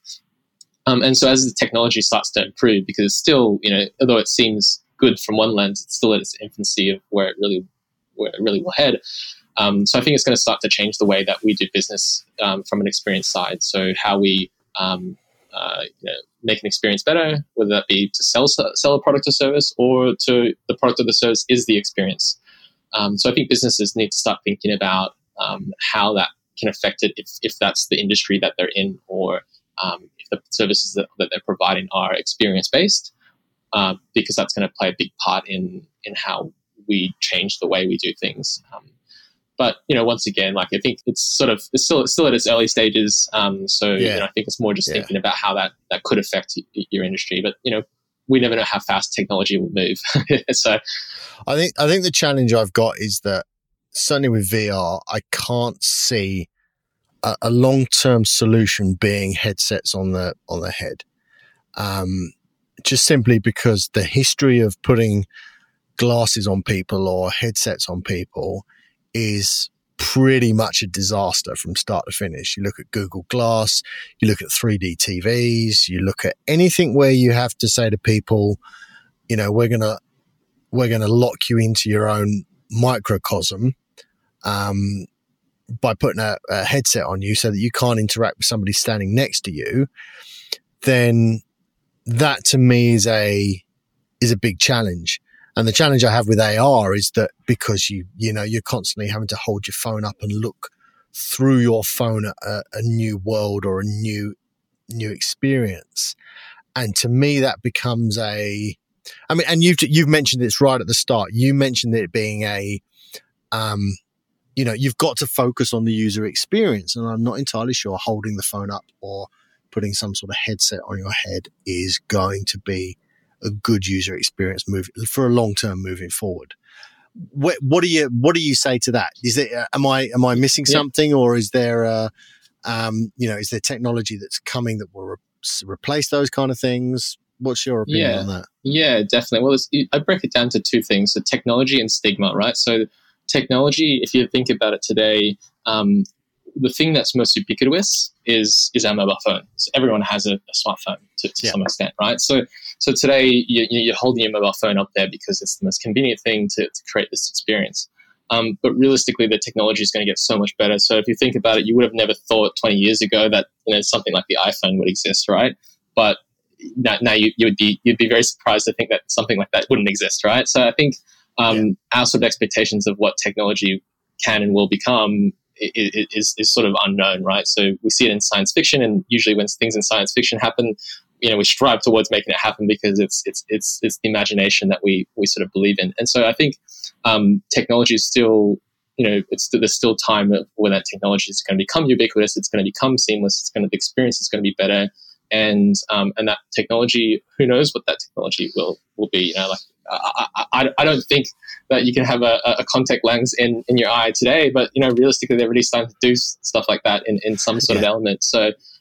Um, and so, as the technology starts to improve, because it's still you know although it seems good from one lens, it's still at its infancy of where it really where it really will head. Um, so I think it's going to start to change the way that we do business um, from an experience side. So how we um, uh, you know, make an experience better, whether that be to sell sell a product or service, or to the product or the service is the experience. Um, so I think businesses need to start thinking about um, how that can affect it if, if that's the industry that they're in, or um, if the services that, that they're providing are experience-based, uh, because that's going to play a big part in in how we change the way we do things. Um, But you know, once again, like I think it's sort of it's still it's still at its early stages. Um, so yeah. you know, I think it's more just yeah. thinking about how that, that could affect y- your industry. But you know, we never know how fast technology will move. so, I think I think the challenge I've got is that certainly with V R, I can't see a, a long term solution being headsets on the on the head. Um, just simply because the history of putting glasses on people or headsets on people is pretty much a disaster from start to finish. You look at Google Glass, you look at three D T Vs, you look at anything where you have to say to people, you know, we're going to, we're going to lock you into your own microcosm, um, by putting a, a headset on you so that you can't interact with somebody standing next to you. Then that to me is a, is a big challenge. And the challenge I have with A R is that because you, you know, you're constantly having to hold your phone up and look through your phone at a, a new world or a new, new experience. And to me, that becomes a, I mean, and you've, you've mentioned this right at the start. You mentioned it being a, um, you know, you've got to focus on the user experience. And I'm not entirely sure holding the phone up or putting some sort of headset on your head is going to be a good user experience move for a long term moving forward. What, what do you what do you say to that? Is it uh, am I am I missing yeah. something, or is there uh, um, you know is there technology that's coming that will re- replace those kind of things? What's your opinion yeah. on that? Yeah, definitely. Well, it's, I break it down to two things: so technology and stigma, right? So technology, if you think about it today, um, the thing that's most ubiquitous is is our mobile phone. So everyone has a, a smartphone to, to yeah. some extent, right? So so today you, you're holding your mobile phone up there because it's the most convenient thing to, to create this experience. Um, but realistically, the technology is going to get so much better. So if you think about it, you would have never thought twenty years ago that you know something like the iPhone would exist, right? But now, now you, you would be you'd be very surprised to think that something like that wouldn't exist, right? So I think um, yeah. our sort of expectations of what technology can and will become is is sort of unknown, right? So we see it in science fiction, and usually when things in science fiction happen, you know, we strive towards making it happen because it's it's it's it's the imagination that we we sort of believe in. And so I think um, technology is still, you know, it's there's still time when that technology is going to become ubiquitous. It's going to become seamless. It's going to the experience is going to be better, and um, and that technology, who knows what that technology will will be? You know, like I I, I don't think that you can have a, a contact lens in, in your eye today, but you know, realistically, they're really starting to do stuff like that in, in some sort yeah. of element. So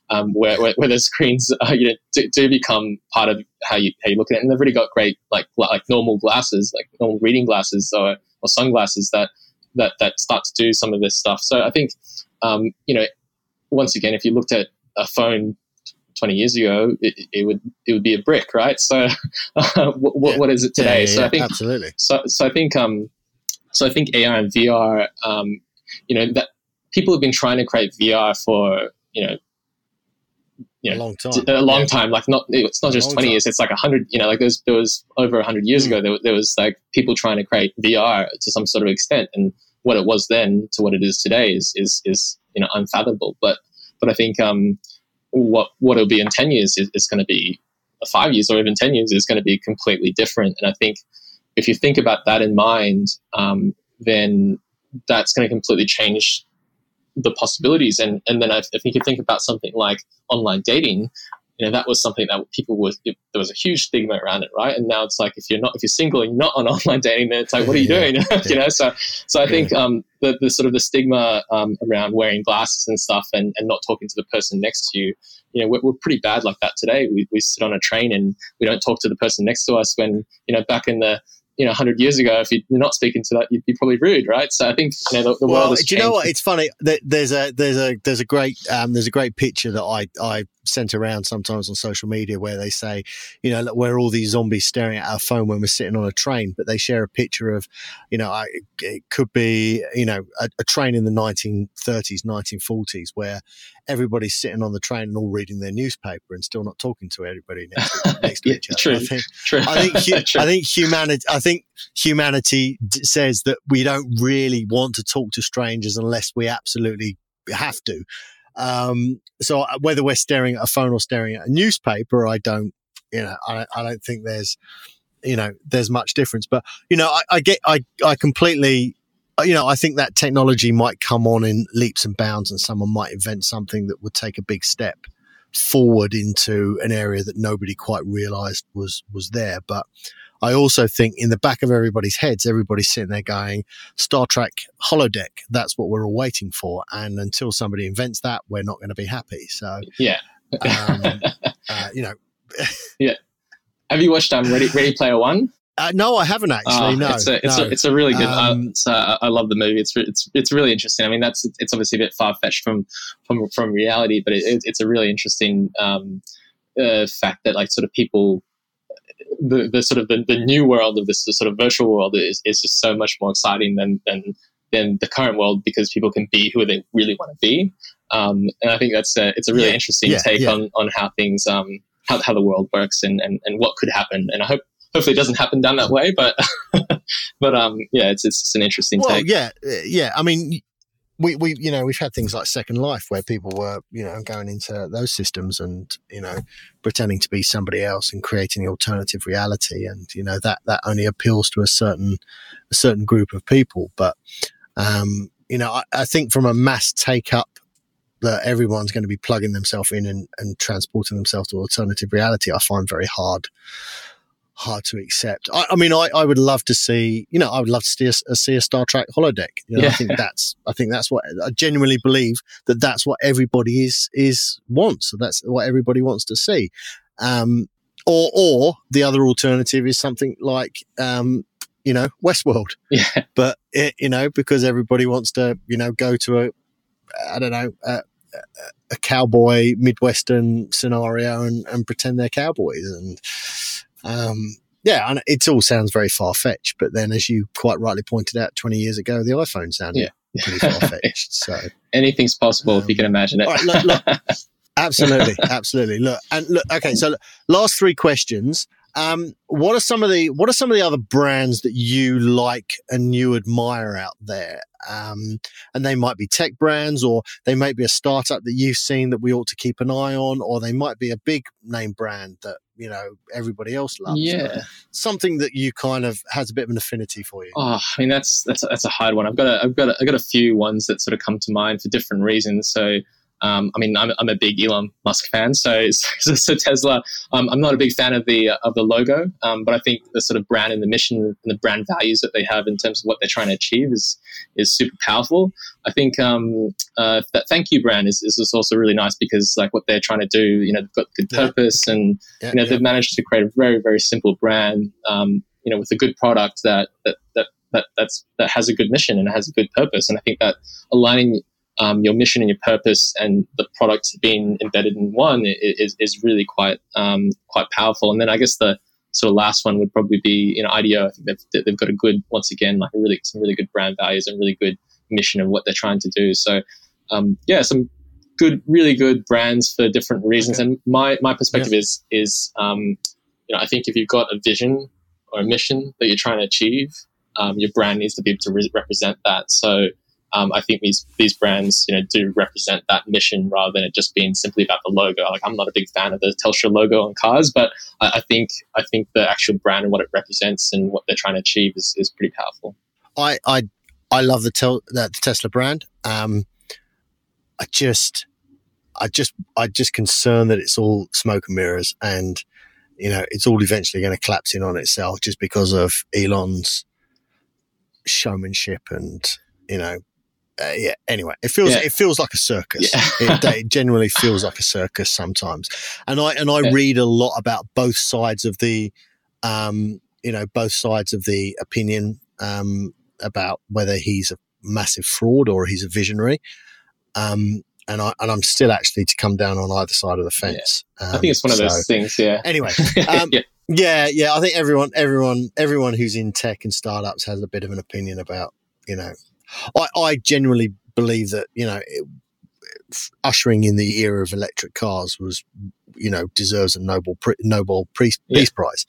um, where, where where the screens uh, you know do, do become part of how you how you look at it, and they've already got great like like normal glasses, like normal reading glasses or or sunglasses that that that start to do some of this stuff. So I think um, you know once again, if you looked at a phone twenty years ago, it, it would it would be a brick, right? So uh, what, yeah. what is it today? Yeah, yeah, so I think absolutely. So so I think um so I think A R and V R, um, you know, that people have been trying to create V R for you know. You know, a long time. A long yeah. time. Like not, it's not a just twenty time. years. It's like a hundred. You know, like there was, there was over a hundred years mm. ago. There, there was like people trying to create V R to some sort of extent, and what it was then to what it is today is is is you know unfathomable. But but I think um what what it'll be in ten years is, is going to be five years or even ten years is going to be completely different. And I think if you think about that in mind, um, then that's going to completely change the possibilities. And and then I, I think you think about something like online dating, you know, that was something that people were, it, there was a huge stigma around it, right? And now it's like, if you're not, if you're single and you're not on online dating, then it's like, what are you yeah, doing? yeah. you know, so, so I yeah. think um, the, the sort of the stigma um, around wearing glasses and stuff and, and not talking to the person next to you, you know, we're, we're pretty bad like that today. We we sit on a train and we don't talk to the person next to us when, you know, back in the, you know, one hundred years ago, if you're not speaking to that, you'd be probably rude, right? So I think, you know, the, the well, world has do you know changed. what? It's funny. There's a there's a there's a great um, there's a great picture that I I sent around sometimes on social media where they say, you know, we're all these zombies staring at our phone when we're sitting on a train, but they share a picture of, you know, I, it could be, you know, a, a train in the nineteen thirties, nineteen forties where everybody's sitting on the train and all reading their newspaper and still not talking to everybody next to, next to yeah, each other. True, I think, true. I think, hu- true. I think humanity, I think humanity d- says that we don't really want to talk to strangers unless we absolutely have to. Um, so whether we're staring at a phone or staring at a newspaper, I don't, you know, I, I don't think there's, you know, there's much difference. But, you know, I, I get, I, I completely, you know, I think that technology might come on in leaps and bounds and someone might invent something that would take a big step forward into an area that nobody quite realized was, was there. But I also think in the back of everybody's heads, everybody's sitting there going, Star Trek holodeck, that's what we're all waiting for. And until somebody invents that, we're not going to be happy. So, yeah, um, uh, you know. yeah. Have you watched um, Ready, Ready Player One? Uh, no, I haven't actually. Oh, no, it's a, it's, no. a, it's a really good. Um, uh, so I, I love the movie. It's it's it's really interesting. I mean, that's it's obviously a bit far fetched from from from reality, but it, it, it's a really interesting um, uh, fact that like sort of people, the, the sort of the, the new world of this the sort of virtual world is is just so much more exciting than than than the current world because people can be who they really want to be. Um, and I think that's a, it's a really yeah, interesting yeah, take yeah. on on how things um how how the world works and and and what could happen. And I hope. Hopefully it doesn't happen down that way, but but um yeah, it's it's just an interesting well, take. yeah, yeah. I mean, we we you know we've had things like Second Life where people were you know going into those systems and you know pretending to be somebody else and creating the alternative reality, and you know that that only appeals to a certain a certain group of people. But um, you know, I, I think from a mass take up that everyone's going to be plugging themselves in and, and transporting themselves to alternative reality, I find very hard. hard to accept. I, I mean, I, I would love to see, you know, I would love to see a, see a Star Trek holodeck. You know, yeah. I think that's, I think that's what I genuinely believe that that's what everybody is, is wants. So that's what everybody wants to see. Um, or, or the other alternative is something like, um, you know, Westworld. Yeah. But it, you know, because everybody wants to, you know, go to a, I don't know, a, a cowboy Midwestern scenario and, and pretend they're cowboys and, Um, yeah, and it all sounds very far-fetched, but then as you quite rightly pointed out twenty years ago, the iPhone sounded yeah. pretty far-fetched. So anything's possible um, if you can imagine it. All right, look, look, absolutely, absolutely. Look, and look, okay, so look, last three questions. Um, what are some of the what are some of the other brands that you like and you admire out there? Um, and they might be tech brands, or they might be a startup that you've seen that we ought to keep an eye on, or they might be a big name brand that you know everybody else loves. Yeah, something that you kind of has a bit of an affinity for you. Oh, I mean that's that's that's a hard one. I've got a, I've got a, I've got a few ones that sort of come to mind for different reasons. So Um, I mean, I'm, I'm a big Elon Musk fan, so so, so Tesla. Um, I'm not a big fan of the uh, of the logo, um, but I think the sort of brand and the mission and the brand values that they have in terms of what they're trying to achieve is is super powerful. I think um, uh, that thank you brand is, is also really nice because like what they're trying to do, you know, they've got good purpose, yeah. and yeah, you know yeah. they've managed to create a very very simple brand, um, you know, with a good product that that that that that's that has a good mission and has a good purpose, and I think that aligning Um, your mission and your purpose and the product being embedded in one is, is really quite um, quite powerful. And then I guess the sort of last one would probably be, you know, I D O. I think they've, they've got a good, once again, like a really some really good brand values and really good mission of what they're trying to do. So um, yeah, some good, really good brands for different reasons. Okay. And my my perspective yeah. is is um, you know, I think if you've got a vision or a mission that you're trying to achieve, um, your brand needs to be able to re- represent that. So Um, I think these these brands, you know, do represent that mission rather than it just being simply about the logo. Like, I'm not a big fan of the Telstra logo on cars, but I, I think I think the actual brand and what it represents and what they're trying to achieve is, is pretty powerful. I I, I love the, tel- the Tesla brand. Um, I just I just I just concerned that it's all smoke and mirrors, and you know, it's all eventually going to collapse in on itself just because of Elon's showmanship and you know. Uh, yeah. Anyway, it feels yeah. it feels like a circus. Yeah. it, it generally feels like a circus sometimes, and I and I yeah. read a lot about both sides of the, um, you know, both sides of the opinion um, about whether he's a massive fraud or he's a visionary. Um, and I and I'm still actually to come down on either side of the fence. Yeah. Um, I think it's one of so, those things. Yeah. Anyway. Um, yeah. yeah, yeah. I think everyone, everyone, everyone who's in tech and startups has a bit of an opinion about, you know. I, I genuinely believe that, you know, it, ushering in the era of electric cars was, you know, deserves a Nobel Nobel Peace yeah. Prize.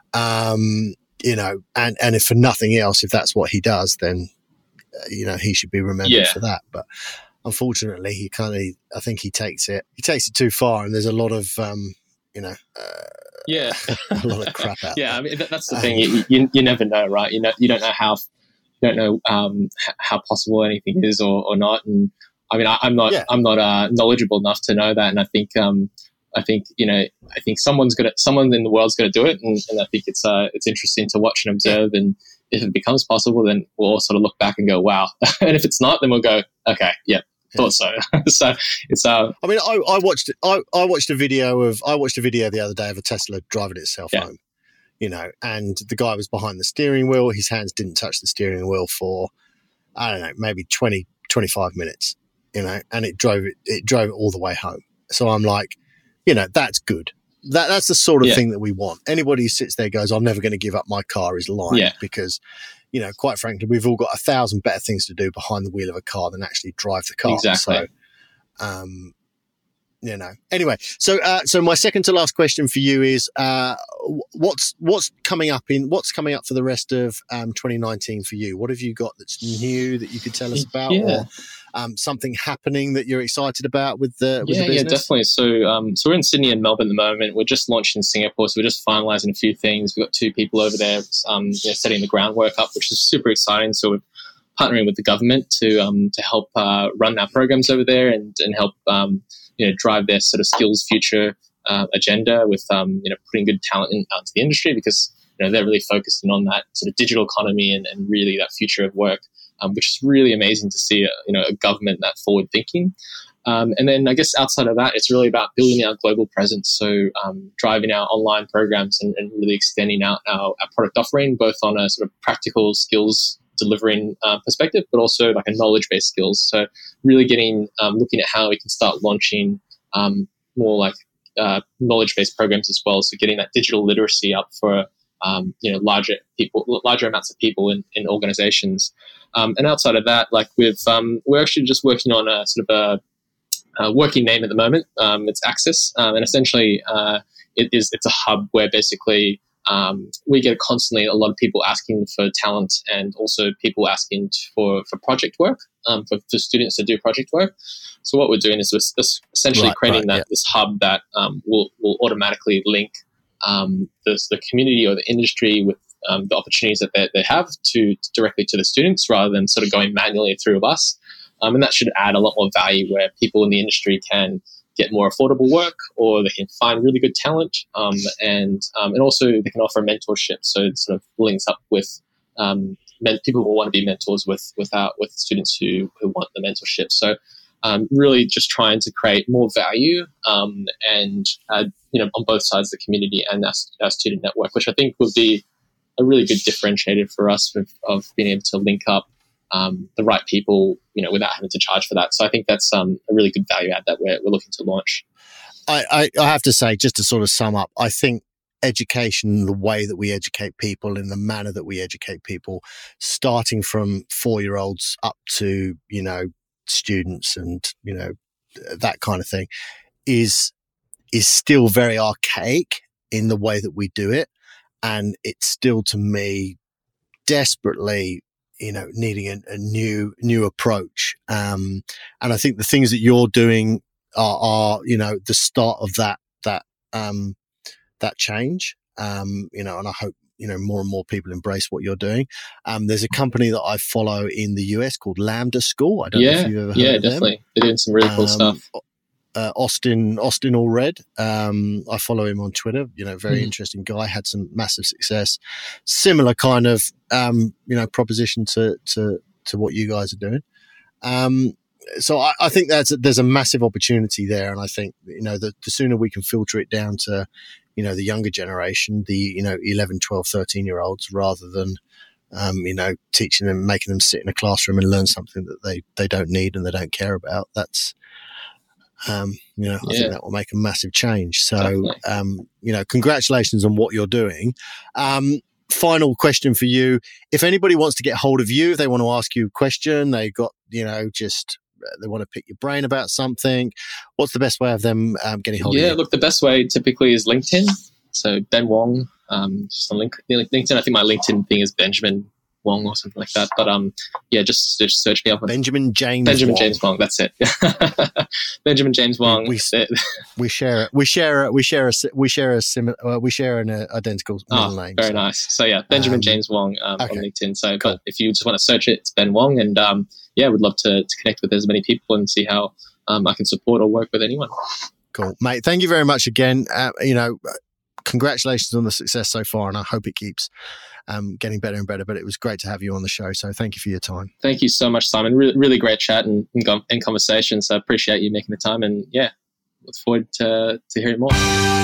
Um, you know, and, and if for nothing else, if that's what he does, then, uh, you know, he should be remembered yeah. for that. But unfortunately, he kind of, I think he takes it, he takes it too far. And there's a lot of, um, you know, uh, yeah, a lot of crap out yeah, there. I mean, that, that's the um, thing. You, you, you never know, right? You know, you don't know how, you don't know um, how possible anything is or, or not. And I mean, I, I'm not, yeah. I'm not uh, knowledgeable enough to know that. And I think, um, I think, you know, I think someone's gonna, someone in the world's gonna do it, and, and I think it's, uh, it's interesting to watch and observe. And if it becomes possible, then we'll all sort of look back and go, "Wow!" And if it's not, then we'll go, "Okay, yeah, thought so." So it's. Uh, I mean, I, I watched, I, I watched a video of, I watched a video the other day of a Tesla driving itself yeah. home. You know, and the guy was behind the steering wheel. His hands didn't touch the steering wheel for, I don't know, maybe twenty, twenty-five minutes. You know, and it drove it, it drove it all the way home. So I'm like, you know, that's good. That that's the sort of yeah. thing that we want. Anybody who sits there and goes, "I'm never going to give up my car," is lying yeah. because, you know, quite frankly, we've all got a thousand better things to do behind the wheel of a car than actually drive the car. Exactly. So, um, you know. Anyway, so uh, so my second to last question for you is, uh, what's what's coming up in what's coming up for the rest of um, twenty nineteen for you? What have you got that's new that you could tell us about? Yeah. Or, Um, something happening that you're excited about with the with yeah, the business? Yeah, definitely. So, um, so we're in Sydney and Melbourne at the moment. We're just launched in Singapore, so we're just finalising a few things. We've got two people over there, um, you know, setting the groundwork up, which is super exciting. So we're partnering with the government to um, to help uh, run our programs over there and and help um, you know drive their sort of skills future uh, agenda with um, you know putting good talent in, out to the industry, because you know they're really focusing on that sort of digital economy and, and really that future of work. Um, which is really amazing to see, a, you know, a government that forward thinking. Um, and then I guess outside of that, it's really about building our global presence. So um, driving our online programs and, and really extending out our, our product offering, both on a sort of practical skills delivering uh, perspective, but also like a knowledge-based skills. So really getting, um, looking at how we can start launching um, more like uh, knowledge-based programs as well. So getting that digital literacy up for Um, you know, larger people, larger amounts of people in, in organizations. Um, and outside of that, like we've, um, we're actually just working on a sort of a, a working name at the moment. Um, it's Axis. Um, and essentially, uh, it is, it's a hub where basically, um, we get constantly a lot of people asking for talent and also people asking for, for project work, um, for, for students to do project work. So what we're doing is we're essentially right, creating right, that, yeah. this hub that, um, will, will automatically link Um, the, the community or the industry with um, the opportunities that they, they have to, to directly to the students rather than sort of going manually through us. Um, and that should add a lot more value where people in the industry can get more affordable work, or they can find really good talent, um, and um, and also they can offer mentorship. So it sort of links up with um, men- people who want to be mentors with without with students who who want the mentorship. So um, really just trying to create more value um, and uh, you know on both sides of the community and our, our student network, which I think would be a really good differentiator for us of, of being able to link up um, the right people, you know, without having to charge for that. So I think that's um, a really good value add that we're, we're looking to launch. I, I, I have to say, just to sort of sum up, I think education, the way that we educate people in the manner that we educate people, starting from four-year-olds up to, you know, students and, you know, that kind of thing, is is still very archaic in the way that we do it. And it's still, to me, desperately, you know, needing a, a new, new approach. Um, and I think the things that you're doing are, are, you know, the start of that, that, um, that change. Um, you know, and I hope, you know, more and more people embrace what you're doing. Um, there's a company that I follow in the U S called Lambda School. I don't yeah, know if you've ever heard yeah, of them. definitely. They're doing some really cool um, stuff. Uh, Austin, Austin Allred. Um, I follow him on Twitter. You know, very mm. interesting guy. Had some massive success. Similar kind of, um, you know, proposition to to to what you guys are doing. Um, so I, I think that's there's a massive opportunity there, and I think you know the, the sooner we can filter it down to, you know, the younger generation, the you know eleven, twelve, thirteen year olds, rather than um, you know teaching them, making them sit in a classroom and learn something that they they don't need and they don't care about. That's Um, you know, I yeah. think that will make a massive change. So, um, you know, congratulations on what you're doing. Um, final question for you. If anybody wants to get hold of you, if they want to ask you a question, they got, you know, just, they want to pick your brain about something, what's the best way of them um, getting hold yeah, of you? Yeah, look, the best way typically is LinkedIn. So Ben Wong, um, just on link, LinkedIn. I think my LinkedIn thing is Benjamin Wong or something like that. But um, yeah, just, just search me up. Benjamin James Benjamin Wong. James Wong. That's it. Benjamin James Wong. We, we, we share we share we share a we share a similar uh, we share an uh, identical middle oh, name. Very so. nice. So yeah, Benjamin um, James Wong um, okay. on LinkedIn. So, cool. But if you just want to search it, it's Ben Wong, and um, yeah, we'd love to, to connect with as many people and see how um, I can support or work with anyone. Cool, mate. Thank you very much again. Uh, you know. Congratulations on the success so far, and I hope it keeps um, getting better and better. But it was great to have you on the show, so thank you for your time. Thank you so much, Simon. Really, really great chat and, and conversation. So I appreciate you making the time, and yeah, look forward to, to hearing more.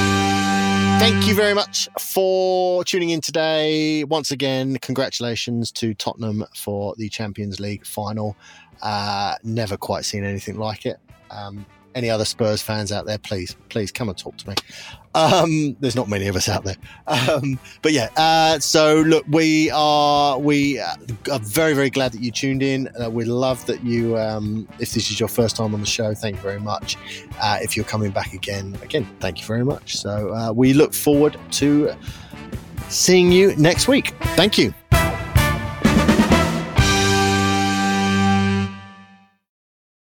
Thank you very much for tuning in today. Once again, congratulations to Tottenham for the Champions League final. Uh, never quite seen anything like it. Um, Any other Spurs fans out there, please, please come and talk to me. Um, there's not many of us out there. Um, but yeah, uh, so look, we are, we are very, very glad that you tuned in. Uh, we love that you, um, if this is your first time on the show, thank you very much. Uh, if you're coming back again, again, thank you very much. So uh, we look forward to seeing you next week. Thank you.